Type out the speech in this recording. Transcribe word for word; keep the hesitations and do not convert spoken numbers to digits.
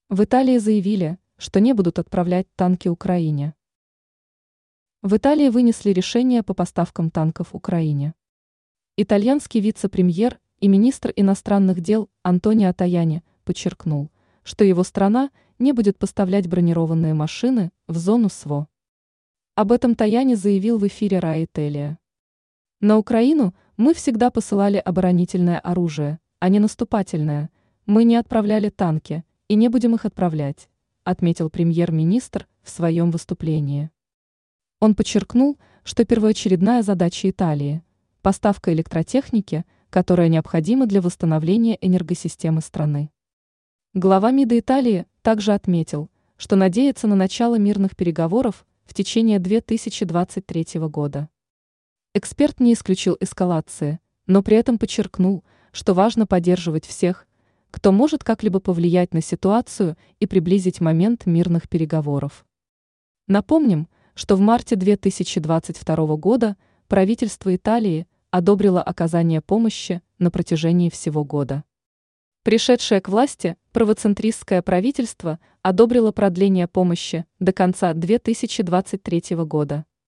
В Италии заявили, что не будут отправлять танки Украине. В Италии вынесли решение по поставкам танков Украине. Итальянский вице-премьер и министр иностранных дел Антонио Таяни подчеркнул, что его страна не будет поставлять бронированные машины в зону СВО. Об этом Таяни заявил в эфире Рай Италия. На Украину мы всегда посылали оборонительное оружие, а не наступательное. Мы не отправляли танки и не будем их отправлять, отметил премьер-министр в своем выступлении. Он подчеркнул, что первоочередная задача Италии – поставка электротехники, которая необходима для восстановления энергосистемы страны. Глава МИДа Италии также отметил, что надеется на начало мирных переговоров в течение две тысячи двадцать третьего года. Эксперт не исключил эскалации, но при этом подчеркнул, что важно поддерживать всех, кто может как-либо повлиять на ситуацию и приблизить момент мирных переговоров. Напомним, что в марте две тысячи двадцать второго года правительство Италии одобрило оказание помощи на протяжении всего года. Пришедшее к власти правоцентристское правительство одобрило продление помощи до конца две тысячи двадцать третьего года.